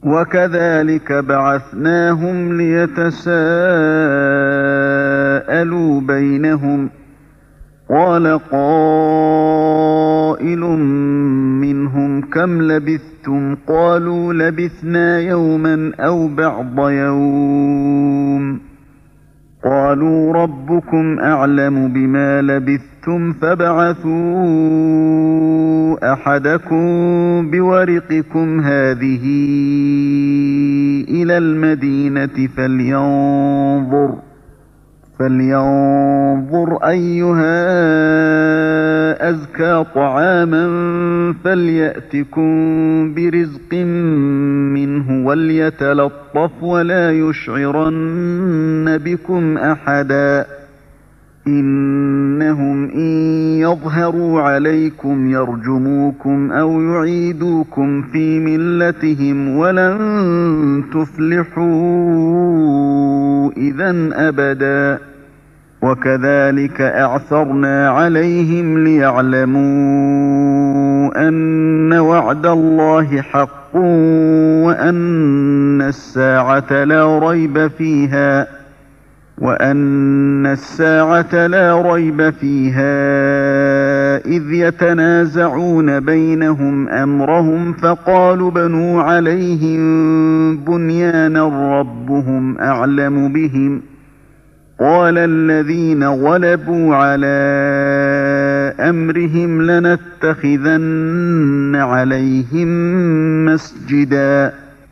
وكذلك بعثناهم ليتساءلوا بينهم قال قائل منهم كم لبثتم قالوا لبثنا يوما أو بعض يوم قالوا ربكم أعلم بما لبثتم فابعثوا أحدكم بورقكم هذه إلى المدينة فلينظر أيها أزكى طعاما فليأتكم برزق منه وليتلطف ولا يشعرن بكم أحدا إنهم إن يظهروا عليكم يرجموكم أو يعيدوكم في ملتهم ولن تفلحوا إذا أبدا وكذلك أعثرنا عليهم ليعلموا أن وعد الله حق وأن الساعة لا ريب فيها إذ يتنازعون بينهم أمرهم فقالوا بنوا عليهم بنيانا ربهم أعلم بهم قال الذين غلبوا على أمرهم لنتخذن عليهم مسجدا.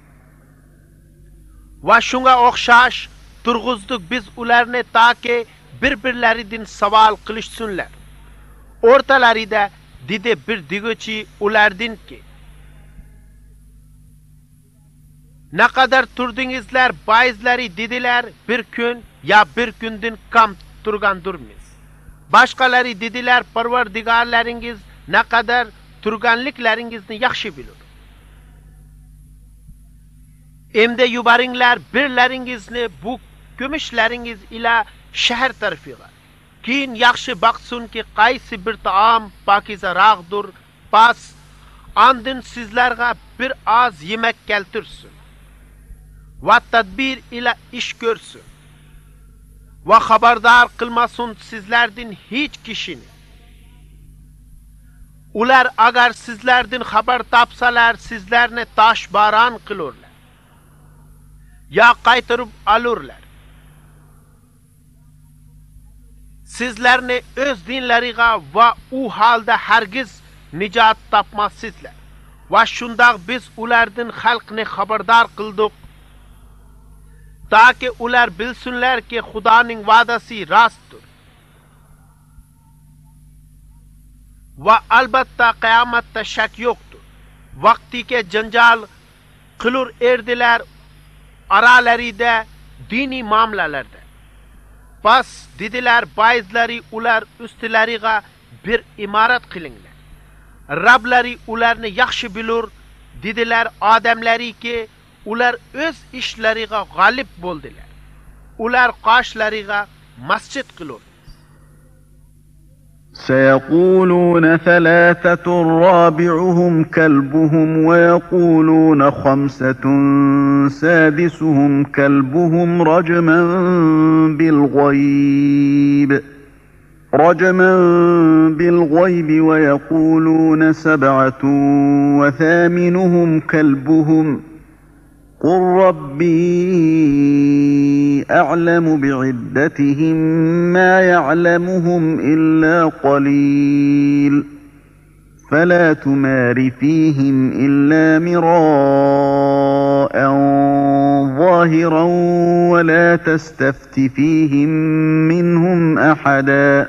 Ve şuna okşaş turguzduk biz ularını ta ki birbirlerinden saval kılışsınlar. Ortalarında dide bir digoçi ulardın ki ne kadar turdunuzlar bazıları dediler bir gün ya bir günden kam turgan durmaz. Başkaları dediler parvardigarlarınız ne kadar turganlıklarınızı yaxşı bilir. Emde yubaringlar birlaringizni bu kömüşlarınız ila şehir tarafıga. Keyin yaxşı baksın ki qaysi bir taam pakizaraqdur. Pas andın sizlarga bir az yemek keltirsin. Va tadbir ila iş görsün. Va xabardar qilmasin sizlardan hiç kişini. Ular agar sizlardan xabar tapsalar sizlarni toshbaron qilurlar. Ya qaytarib alurlar. Sizlarni öz dinlariga va u halda hargiz nijot topmassizlar. Va shundaq biz ulardan xalqni xabardor qildik. Taki ular bilsinlar ki Xudoning va'dasi rostdir. Va albatta qiyomatda shak yo'qdir. Vaqtiga janjal qilur erdilar aralarida dini muomalalarda. Bas dediler bazıları ular üstlariga bir imarat qilinglar. Rablari ularni yaxshi bilur dediler odamlari ki ular öz ishlariga g'olib bo'ldilar. Ular qoshlariga masjid qilur. سيقولون ثلاثة رابعهم كلبهم ويقولون خمسة سادسهم كلبهم رجما بالغيب ويقولون سبعة وثامنهم كلبهم قل ربي أعلم بعدتهم ما يعلمهم إلا قليل فلا تمار فيهم إلا مراء ظاهرا ولا تستفت فيهم منهم أحدا.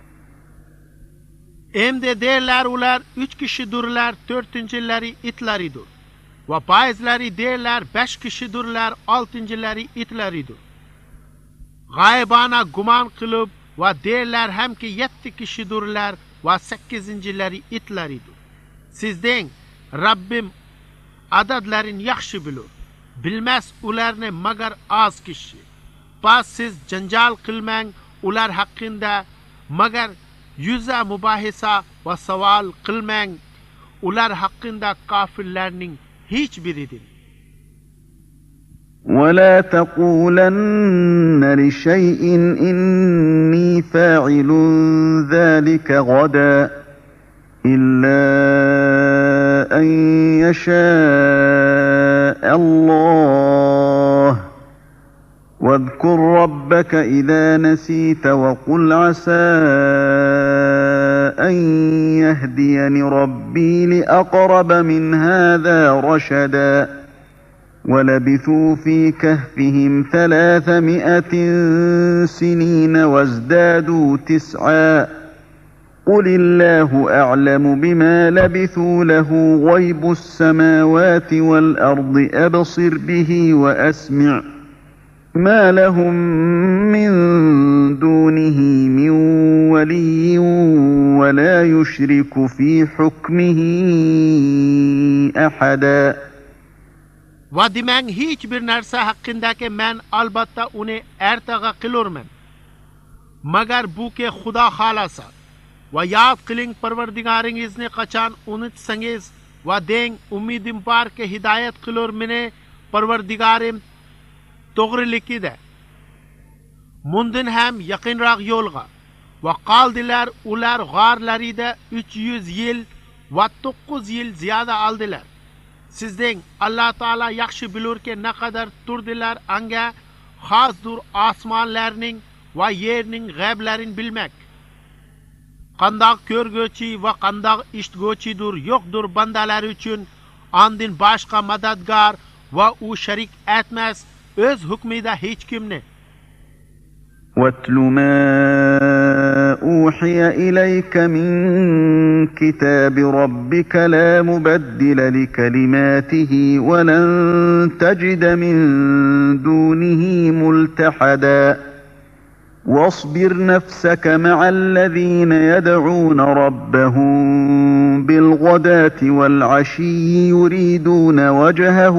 Emde derler ular 3 kişidurlar, 4-leri itlaridir. Ve bazıları derler 5 kişidurlar, 6-leri itlaridir. Gaybana guman kılıp ve derler hem ki 7 kişidurlar ve 8-leri itlaridir. Sizden Rabbim adadların yaxşı bilir. Bilmez ularını magar az kişi. Bas siz janjal kılmang ular hakkında magar yüze mübahisa ve saval kılmang ular hakkında kafirlerinin hiçbiridir. ولا تقولن لشيء إني فاعل ذلك غدا إلا أن يشاء الله واذكر ربك إذا نسيت وقل عسى أن يهديني ربي لأقرب من هذا رشدا ولبثوا في كهفهم 300 سنين وازدادوا 9 قل الله أعلم بما لبثوا له غيب السماوات والأرض أبصر به وأسمع ما لهم من دونه من ولي ولا يشرك في حكمه أحدا. Va demang hiç bir narsa hakkındaki men albatta uni ertaga qilurman. Magar bu ke Xudo xolasa. Va yod qiling Parvardigoringizni qachon unutsangiz va deng umidim bor ke hidoyat qilur meni Parvardigorim to'g'rilikida. Mundan ham yaqinroq yo'lga va qoldilar ular g'orlarida 300 yil va 9 yil ziyoda oldilar. Sizning Alloh taolo yaxshi bilurki naqadar turdilar anga xosdur osmonlarning va yerning g'ayblarini bilmak. Qandoq ko'rguvchi va qandoq eshitguvchidir yo'qdir bandalar uchun andin boshqa madadgor va u sharik etmas o'z hukmida hech kimni. واتل ما أوحي إليك من كتاب ربك لا مبدل لكلماته ولن تجد من دونه ملتحدا واصبر نفسك مع الذين يدعون ربهم بالغداة والعشي يريدون وجهه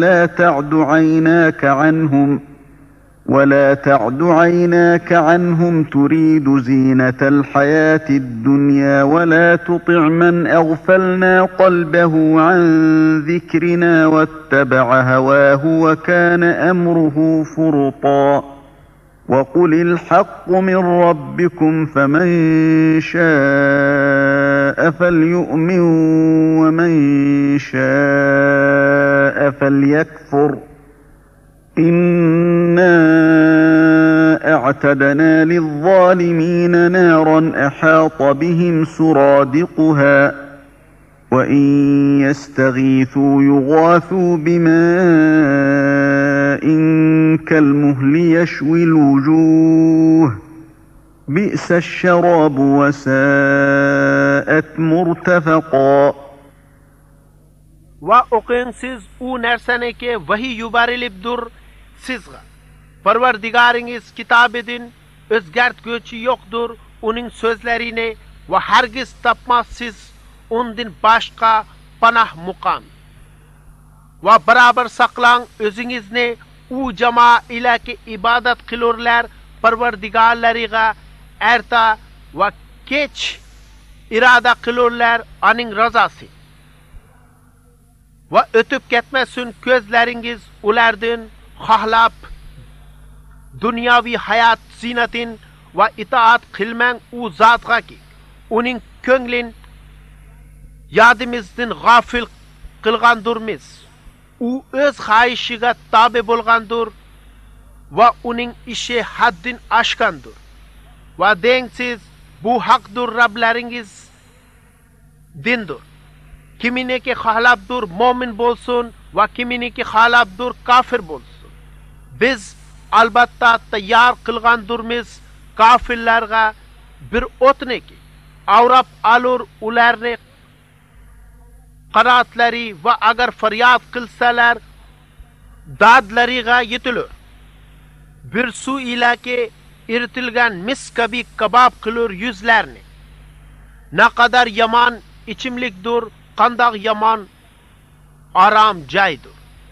ولا تعد عيناك عنهم تريد زينة الحياة الدنيا ولا تطع من أغفلنا قلبه عن ذكرنا واتبع هواه وكان أمره فرطا وقل الحق من ربكم فمن شاء فليؤمن ومن شاء فليكفر إنا أعتدنا للظالمين نارا أحاط بهم سرادقها وإن يستغيثوا يغاثوا بماء كالمهل يشوي الوجوه بئس الشراب وساءت مرتفقا. Va o'qing siz u narsaniki vahiy yuborilibdir sizga. Parvardigoringiz kitobidan o'zgartguvchi yo'qdir uning so'zlarini va hargiz topmassiz undan boshqa panoh muqam. Va barobar saqlang o'zingizni u jamoa ilaki ibodat qilurlar Parvardigorlariga erta va kech iroda qilurlar aning razosi. Va o'tib ketmasin ko'zlaringiz ulardan xohlab dunyoviy hayot zinatin va itoat qilmang u zotga ki uning ko'nglin yodimizdan g'ofil qilgandurmiz. U o'z xohishiga tobe bo'lgandur va uning ishi haddin oshgandur. Va dengsiz bu haqdur Roblaringiz dindur. Kiminiki xohlabdur mo'min bo'lsin va kiminiki xohlabdur kofir bo'lsin. Biz albatta tayyor qilgandurmiz kofirlarga bir o'tniki avrab alur ularni qanotlari va agar faryod qilsalar dadlariga yetilur. Bir suv ilaki iritilgan mis kabi kabob qilur yuzlarni. Naqadar yomon ichimlikdur qandoq yomon aram joydir.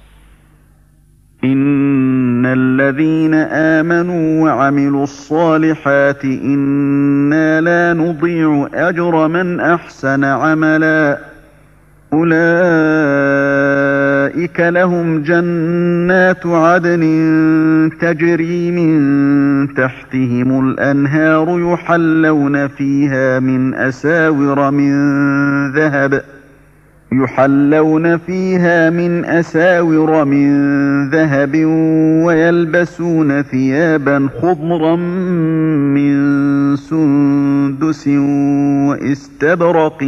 إن الذين آمنوا وعملوا الصالحات إنا لا نضيع أجر من أحسن عملا أولئك أولئك لهم جنات عدن تجري من تحتهم الأنهار يحلون فيها من أساور من ذهب ويلبسون ثيابا خضرا من سندس واستبرق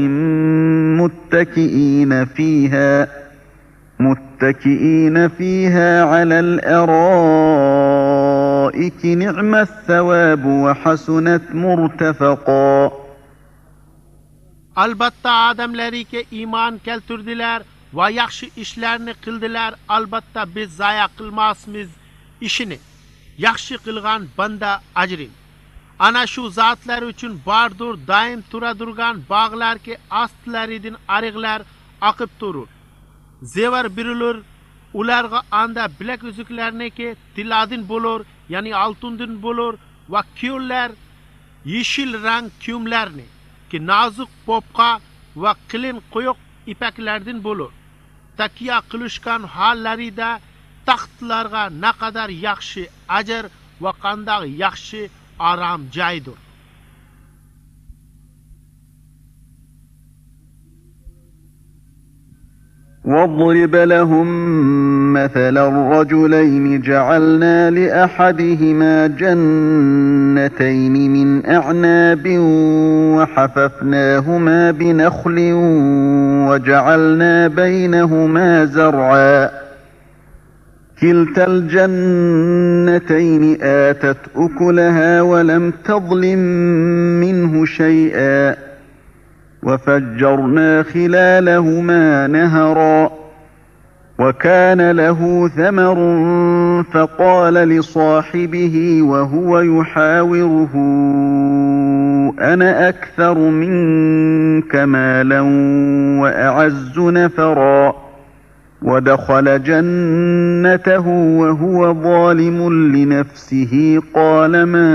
متكئين فيها على الأرائك نعم الثواب وحسنت مرتفقا. Albatta adamlarga iymon keltirdilar va yaxshi ishlarni qildilar. Albatta biz zoya qilmasmiz ishini. Yaxshi qilgan banda ajrin. Ana shu zotlar uchun bordur doim turadirgan bog'larga astlaridan ariqlar oqib turur. Zevar birilur, ularga anda bilak uzuklarniki tiladin bo'lur, ya'ni oltindan bo'lur va kiyimlar yeshil rang kiyimlarni ki nazik popqa va qilin quyuq ipaklardan bo'lur. Takiya qilishgan hollarida taxtlarga naqadar yaxshi ajr va qanday yaxshi aram joydir. واضرب لهم مثل الرجلين جعلنا لأحدهما جنتين من أعناب وحففناهما بنخل وجعلنا بينهما زرعا كلتا الجنتين آتت أكلها ولم تظلم منه شيئا وفجرنا خلالهما نهرا وكان له ثمر فقال لصاحبه وهو يحاوره أنا أكثر منك مالا وأعز نفرا ودخل جنته وهو ظالم لنفسه قال ما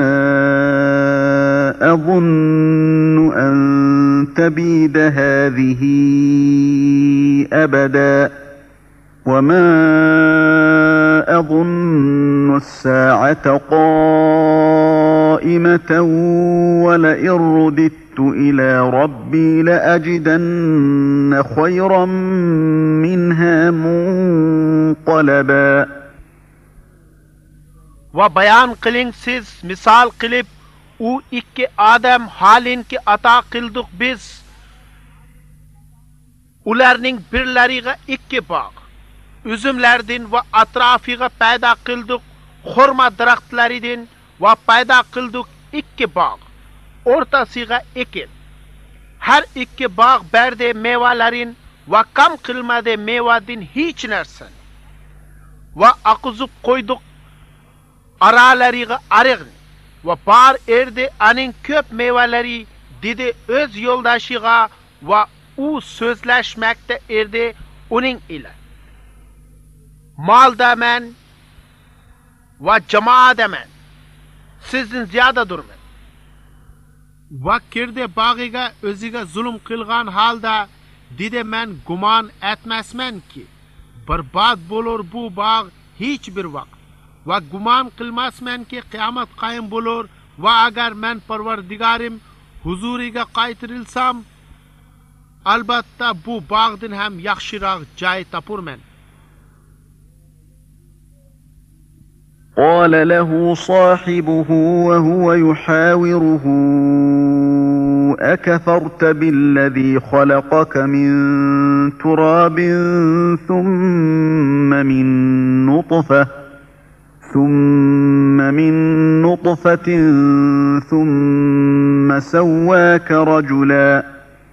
أظن أن تبيد هذه أبدا وما أظن الساعة قائمة ولئن رددت إلى ربي لأجدن خيرا منها منقلبا. وبيان قلن siz misal qilib u ikki odam halinki ato qildik biz. Ularning birlariga ikki bog' üzümlerden ve atrafiga payda qildik xurma daraxtlaridan ve payda qildik ikki bog' o'rtasiga ekin. Her ikki bog' berdi mevalarin ve kam qilmadi mevadan hech narsani ve aqizib qo'ydik aralariga ariqni ve bar erdi aning ko'p mevalari dedi öz yo'ldoshiga ve u so'zlashmakda erdi uning ila. Malda men ve cemaada men sizden ziyodadir men. Va kirdi bag'iga o'ziga zulm qilgan holda dedi men gumon etmasman ki barbod bo'lur bu bog' hech bir vaqt va gumon qilmasman ki qiyomat qoyim bo'lur va agar men Parvardigorim huzuriga qaytarilsam albatta bu bog'dan ham yaxshiroq joy topurman. قال له صاحبه وهو يحاوره أكفرت بالذي خلقك من تراب ثم من نطفة ثم سواك رجلا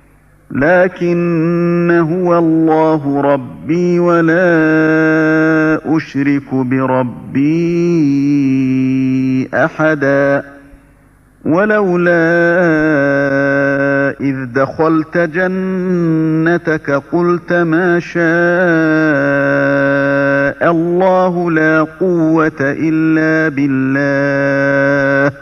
لكن هو الله ربي ولا أشرك بربي أحدا ولولا إذ دخلت جنتك قلت ما شاء الله لا قوة إلا بالله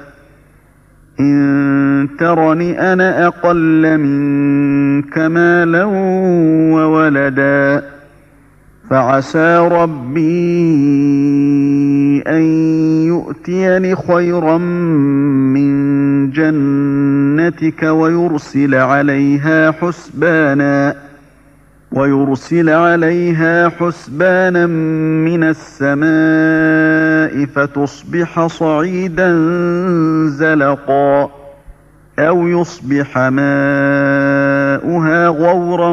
إن ترني أنا أقل منك مالا وولدا فعسى ربي أن يؤتيني خيرا من جنتك ويرسل عليها حسبانا من السماء فتصبح صعيدا زلقا أو يصبح ماؤها غورا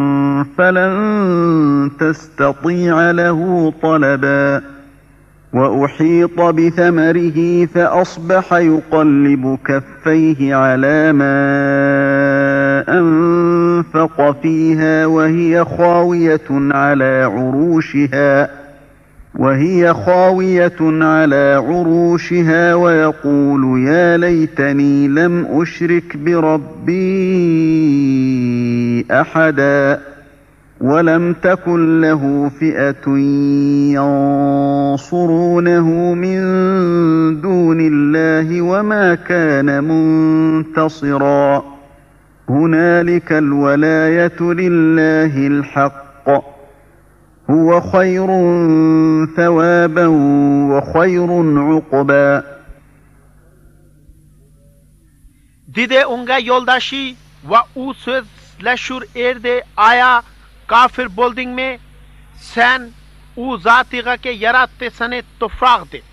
فلن تستطيع له طلبا وأحيط بثمره فأصبح يقلب كفيه على ما أنفق فيها وهي خاوية على عروشها ويقول يا ليتني لم أشرك بربي أحدا ولم تكن له فئة ينصرونه من دون الله وما كان منتصرا هنالك الولاية لله الحق هو خير ثوابا وخير عقبا. Dide unga yoldaşı ve u sözleşur erde aya kafir bolding me sen u zatiga ke yaratte sane tofraq de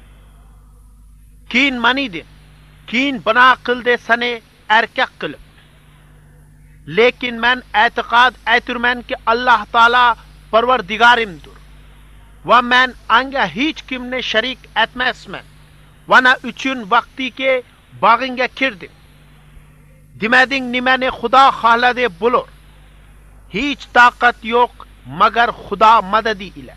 kin mani de kin bana kıl de sane erkek kılıp lekin men etikad etürmen ki Allah Taala parvardigarimdur ve men anga hiç kimne şerik etmezmen vana üçün vakti ke bağınga kirdim demedin nimene Xuda halade bulur hiç takat yok magar Xuda madadi ile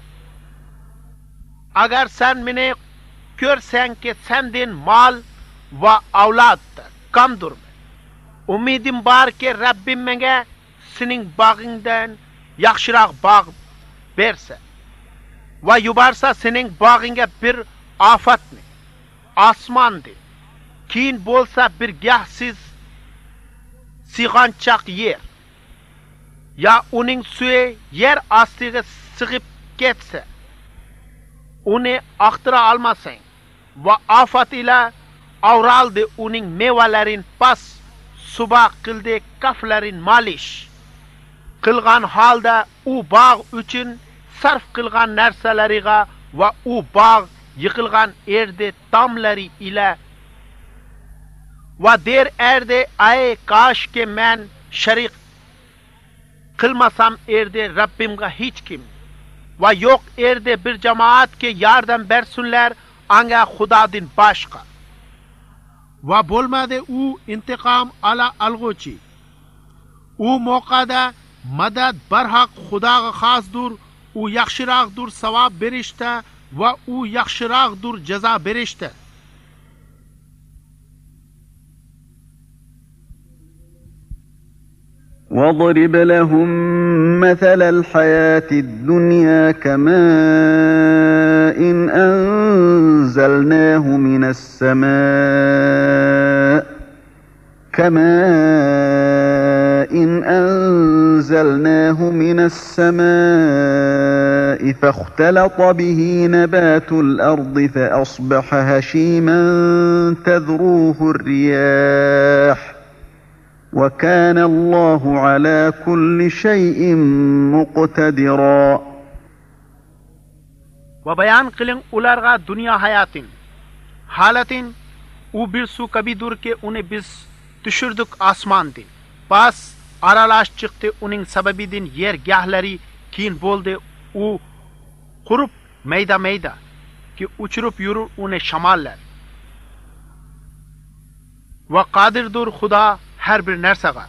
agar sen mene görsen ki sendin mal ve avlad kamdur umidim var ki Rabbim menge senin bağından yaxşıraq bağ berse ve yubarsa senin bağınga bir afat ne asmandı kin bolsa bir gahsiz siğançak yer ya uning suyu yer astiga sığıp ketse onu aktıra almasan ve afat ile avraldı uning mevalerin pas subah kıldı kaflerin maliş kılgan halda u bağ üçün sarf kılgan nerseleriga ve u bağ yıkılgan erde tamları ile ve der erde ay kaş ke men şerik kılmasam erde Rabbimga hiç kim ve yok erde bir cemaat ke yardım bersunlar anga Xudadin başka ve bolmade u intikam ala algoçi u mokada madad barhaq Xudaga xasdur u yaxşıraqdur savab berişte ve u yaxşıraqdur ceza berişte. وَاضْرِبْ لَهُم مَّثَلَ الْحَيَاةِ الدُّنْيَا كَمَاءٍ أَنزَلْنَاهُ مِنَ السَّمَاءِ فَاخْتَلَطَ بِهِ نَبَاتُ الْأَرْضِ فَأَصْبَحَ هَشِيمًا تَذْرُوهُ الرِّيَاحُ وَكَانَ اللّٰهُ عَلَى كُلِّ شَيْءٍ مُقْتَدِرًا. Ve beyan kılın ularga dünya hayatın halatin u bir su kabidur ke une biz düşürdük asmandin pas aralaş çıktı onun sebebidin yer gahleri kin boldu u kurup meyda ki uçurup yürür une şamaller ve kadirdur Xuda her bir nersega.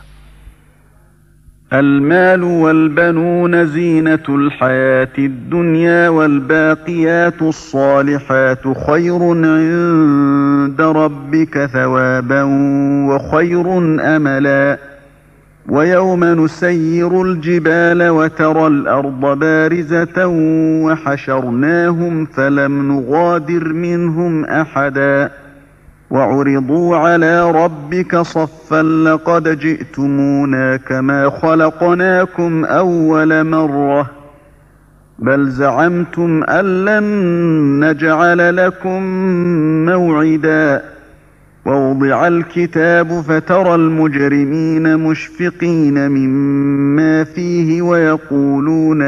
المال والبنون زينة الحياة الدنيا والباقيات الصالحات خير عند ربك ثوابا وخير أملا ويوم نسير الجبال وترى الأرض بارزة وحشرناهم فلم نغادر منهم أحدا وعرضوا على ربك صفا لقد جئتمونا كما خلقناكم أول مرة بل زعمتم أن لن نجعل لكم موعدا ووضع الكتاب فترى المجرمين مشفقين مما فيه ويقولون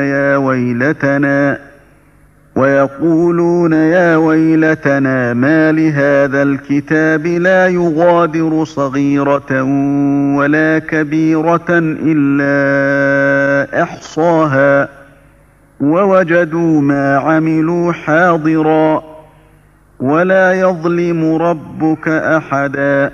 يا ويلتنا ما لهذا الكتاب لا يغادر صغيرة ولا كبيرة إلا أحصاها ووجدوا ما عملوا حاضرا ولا يظلم ربك أحدا.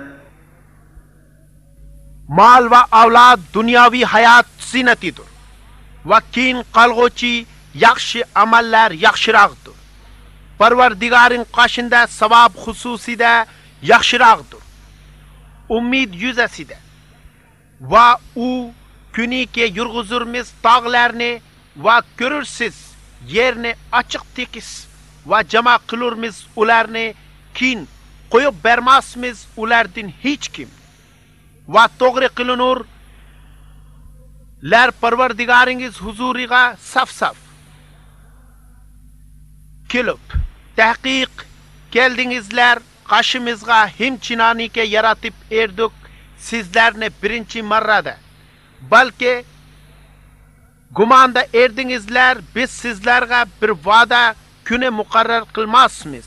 Mal va avlad dunyoviy hayot ziynatidir va keyin qolg'uvchi yaxshi amallar yaxshirog'dir. Parvardigoring qoshida savob xususida yaxshirog'dir. Umid yuzasida va u kuniki yurg'izurmiz tog'larni va ko'rursiz yerni ochiq tekis va jama qilurmiz ularni keyin qo'yib bermasmiz ulardan hech kim va to'g'ri qilinur lar Parvardigoringiz huzuriga saf-saf kelib tahqiq keldingizlar qoshimizga himchinonike yaratib erdik sizlarni birinchi marrada balki gumonda erdingizlar biz sizlarga bir va'da kuni muqarrar qilmasmiz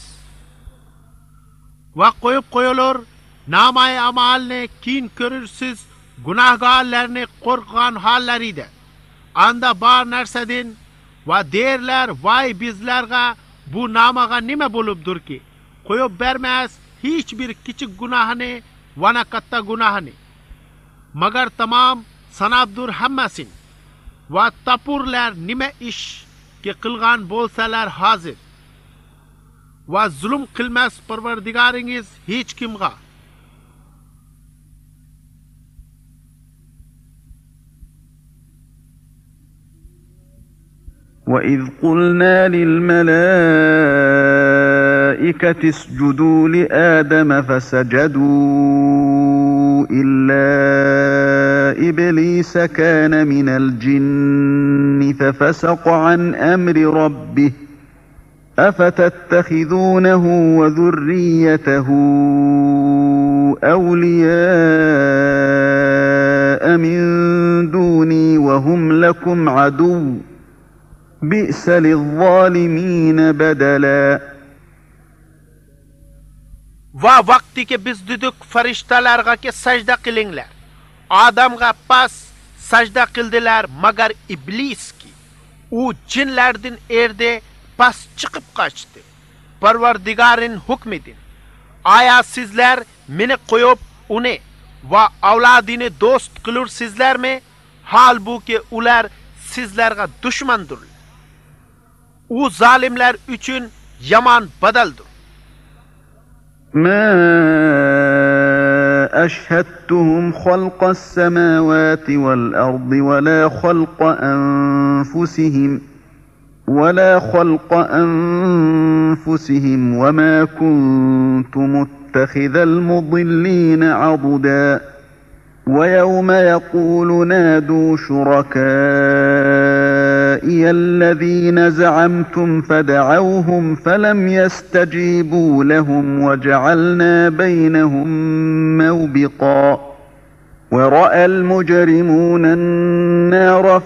va qo'yib qo'yulur namay amalni keyin ko'rursiz gunohkorlarni qo'rqgan hollarida anda bor narsadin va derlar voy bizlarga bu namaga nima bo'libdirki qo'yib bermas hech bir kichik gunohni va na katta gunohni magar tamom sanabdur hammasin va tapurlar nima ish ki qilgan bo'lsalar hozir va zulm qilmas Parvardigoringiz hech kimga. وَإِذْ قُلْنَا لِلْمَلَائِكَةِ اسْجُدُوا لِآدَمَ فَسَجَدُوا إِلَّا إِبْلِيسَ كَانَ مِنَ الْجِنِّ فَفَسَقَ عَنْ أَمْرِ رَبِّهِ أَفَتَتَّخِذُونَهُ وَذُرِّيَّتَهُ أَوْلِيَاءَ مِنْ دُونِي وَهُمْ لَكُمْ عَدُوٌّ بِئْسَ لِلظَّالِمِينَ بَدَلًا. Va vaqti ki biz dedik farishtalarga ki sajda qilinglar. Adamga pas sajda qildilar magar iblis ki u jinlardan erdi pas chiqib qochdi. Parvardigorin hukmidin. Aya sizlar meni qo'yib uni va avlodini do'st qilursizlarmi? Halbuki ular sizlarga dushmandir. U zalimlar uchun yomon badaldir. ما أشهدتهم خلق السماوات والأرض ولا خلق أنفسهم وما كنت متخذ المضلين عضدا. ويوم يقول نادوا شركائي الذين زعمتم فدعوهم فلم يستجيبوا لهم وجعلنا بينهم موبقا. ورأى المجرمون النار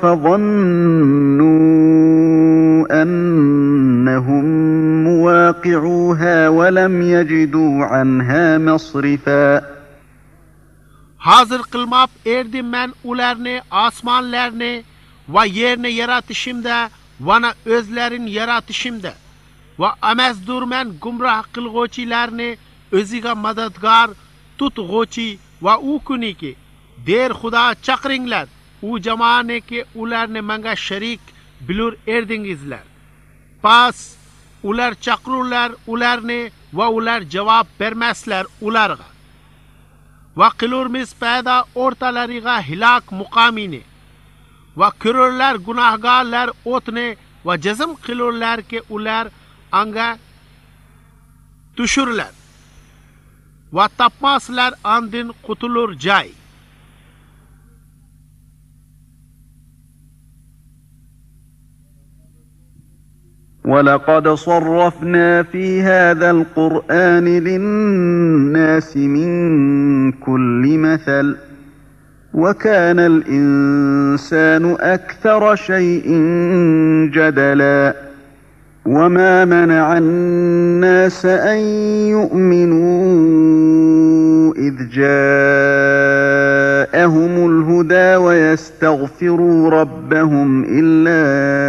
فظنوا أنهم مواقعوها ولم يجدوا عنها مصرفا. Hazır qilmab erdim men ularni osmonlarni va yerni yaratishimda va na o'zlarin yaratishimda va amazdurman gumroh qilg'uvchilarni o'ziga madadgor tutg'uvchi va u kuniki der xudo chaqiringlar u jamoaniki ularni menga sharik bilur erdingizlar. Pas ular chaqirurlar ularni va ular javob bermaslar ularga. Va qilurmiz payda o'rtalariga hilok muqomini va ko'rurlar gunohkorlar o'tni va jazm qilurlarki ular anga tushurlar va topmaslar andin qutulur joy. وَلَقَدْ صَرَّفْنَا فِي هَذَا الْقُرْآنِ لِلنَّاسِ مِنْ كُلِّ مَثَلٍ وَكَانَ الْإِنسَانُ أَكْثَرَ شَيْءٍ جَدَلًا وَمَا مَنَعَ النَّاسَ أَنْ يُؤْمِنُوا إِذْ جَاءَهُمُ الْهُدَى وَيَسْتَغْفِرُوا رَبَّهُمْ إِلَّا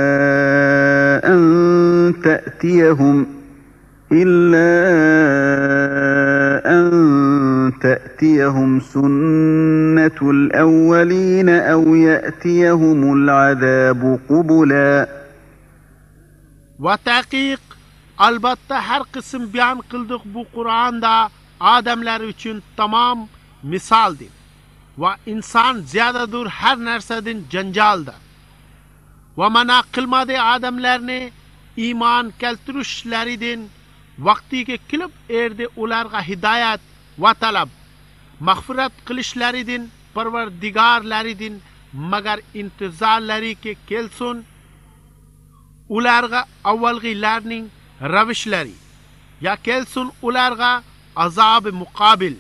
أَن تَأْتِيَهُمْ سُنَّةُ الْأَوَّلِينَ أَوْ يَأْتِيَهُمُ الْعَذَابُ قُبُلًا Va tahqiq albatta har qism bayon qildik bu Qur'onda odamlar uchun tamom misoldir va inson ziyodadir har narsadan janjalda va mana qilmadi odamlarni iymon keltirishlaridan vaqtiga kelib erdi ularga hidoyat va talab mag'firat qilishlaridan parvardigorlaridan magar intizorlariga kelsin ularga avvalgilarning ravishlari ya kelsin ularga azobi muqobil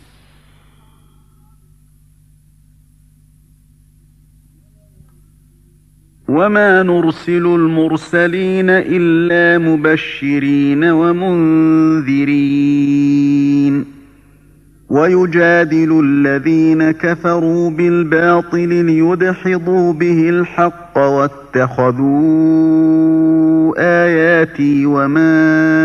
وَمَا نُرْسِلُ الْمُرْسَلِينَ إِلَّا مُبَشِّرِينَ وَمُنذِرِينَ وَيُجَادِلُ الَّذِينَ كَفَرُوا بِالْبَاطِلِ لِيُدْحِضُوا بِهِ الْحَقَّ وَاتَّخَذُوا آيَاتِي وَمَا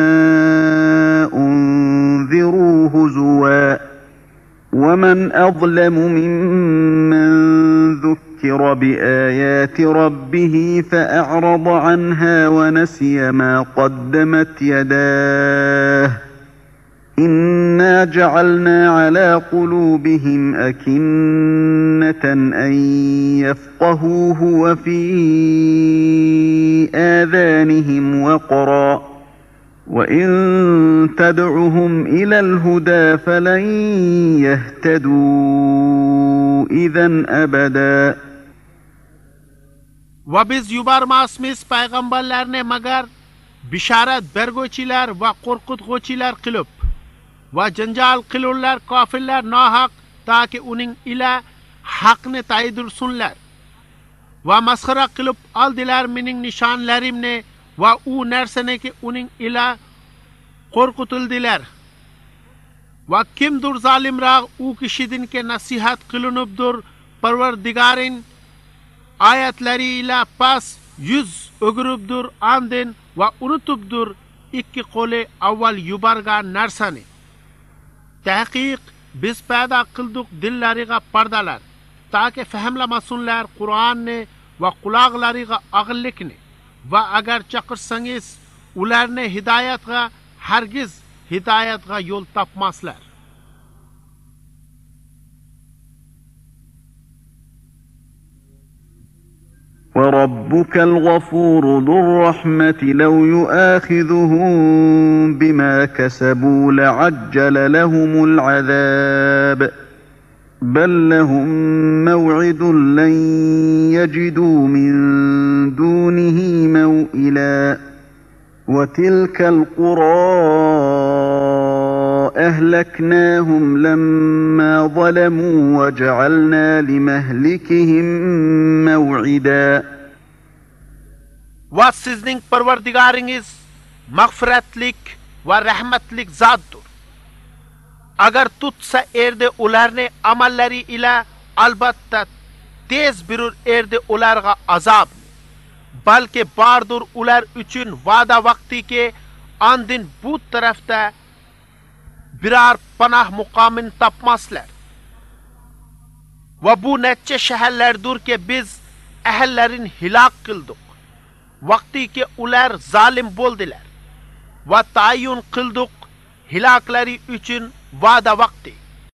أُنذِرُوا هُزُوًا وَمَنْ أَظْلَمُ مِمَّنْ ذُكِّرَ بِآيَاتِ رَبِّهِ فَأَعْرَضَ عَنْهَا وَنَسِيَ مَا قَدَّمَتْ يَدَاهُ إِنَّا جَعَلْنَا عَلَى قُلُوبِهِمْ أَكِنَّةً أَنْ يَفْقَهُوهُ وَفِي آذَانِهِمْ وَقْرًا وَإِنْ تَدْعُهُمْ إِلَى الْهُدَى فَلَنْ يَهْتَدُوا إِذًا أَبَدًا Ve biz yubarmasmiz payg'ambarlarni magar bisharat berguvchilar va qo'rqitguvchilar qilib va janjal qilurlar kofirlar nohaq taki uning ila haqni taydirsunlar va masxara qilib oldilar mening nishonlarimni va u narsaniki uning ila qo'rqitildilar va kimdir zolimroq u kishidinki nasihat qilinibdir parvardigoring oyatlari ila pas yuz o'giribdir andin va unutibdir ikki qo'li avval yuborgan narsani tahqiq biz paydo qildik dillariga pardalar taki fahmlamasunlar Qur'onni va quloqlariga og'irlikni va agar chaqirsangiz ularni hidoyatga hargiz hidoyatga yo'l topmaslar وَرَبُّكَ الْغَفُورُ ذُو الرَّحْمَةِ لَوْ يُؤَاخِذُهُم بِمَا كَسَبُوا لَعَجَّلَ لَهُمُ الْعَذَابَ بَل لَّهُم مَّوْعِدٌ لَّن يَجِدُوا مِن دُونِهِ مَوْئِلًا وَتِلْكَ الْقُرَىٰ أَهْلَكْنَاهُمْ لَمَّا ظَلَمُوا وَجَعَلْنَا لِمَهْلِكِهِم مَّوْعِدًا Va sizning parvardigoringiz mag'firatlik va rahmatlik zotdir. Agar tutsa erdi ularni amallari ila albatta tez birur erdi ularga azob. Balki bardur ular uchun va'da vaqtiki andin bu tarafda birar panoh muqomin topmaslar. Va bu necha shaharlardir ki biz ahllarini hilok qildik. Vaqtiki ular zolim bo'ldilar. Va tayin qildik hiloklari uchun va'da vaqti.